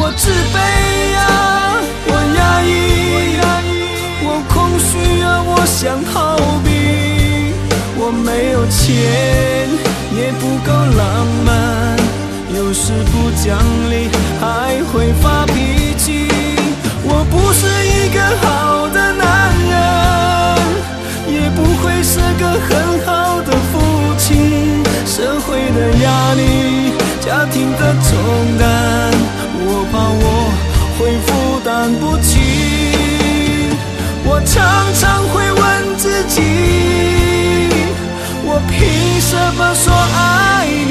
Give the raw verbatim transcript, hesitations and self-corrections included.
我自卑啊，我压抑，我空虚啊，我想逃避。我没有钱，也不够浪漫，有时不讲理，还会发脾气。我不是一个好的男人，也不会是个很好的父亲。社会的压力，家庭的重担，我怕我会负担不起。我常常会问自己，我凭什么说爱你？